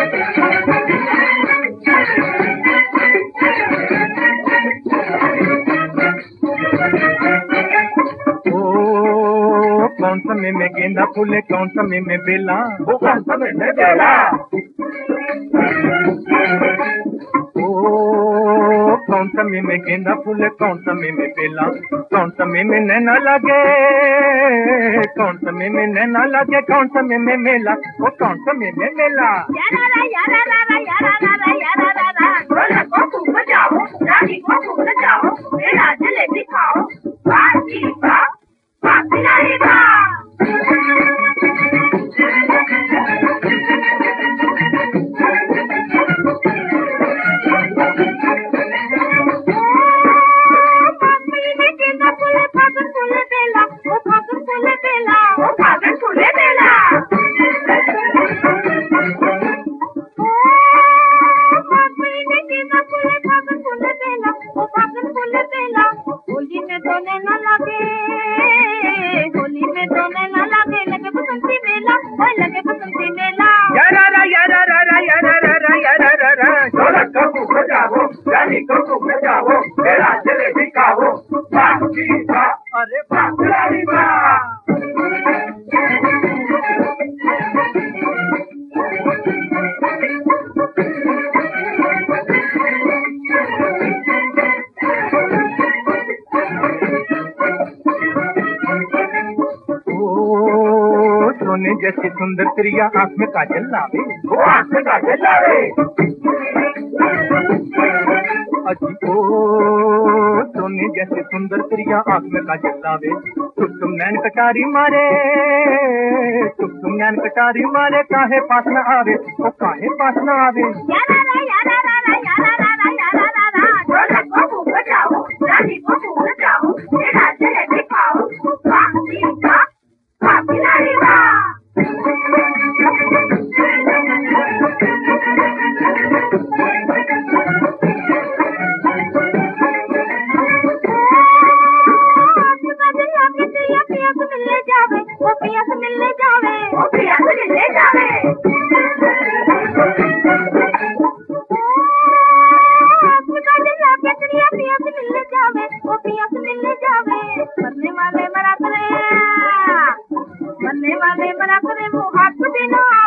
कौन समय में गेंदा फूले, कौन समय में बेला, वो कौन समय में बेला। ओ कौन समय में गेंदा फूले, कौन समय में बेला, कौन समय में नैना लगे, कौन समय में नैना लगे, कौन समय में मेला, वो कौन समय में मेला। यारा यारा यारा यारा यारा यारा यारा ढोलक को खूब बजाओ, रानी को खूब नचाओ, मेरा जलेबी खाओ, बाजी बा बाजी बा। अरे बाजी बा। सोने जैसी सुंदर प्रिया आँख में काजल लावे, वो आँख में काजल लावे। अजी ओ सोने जैसे सुंदर प्रिया आँख में काजल लावे, तुम नैन कटारी मारे, तुम नैन कटारी मारे, काहे पास न आवे, वो काहे पास न आवे। यारा यारा यारा यारा यारा यारा यारा ढोलक को खूब बजाओ, रानी को खूब नचाओ, मेरा जलेबी खाओ, बाजी बा बाजी बा। मरने वाले मरा करे वो हाथ बिना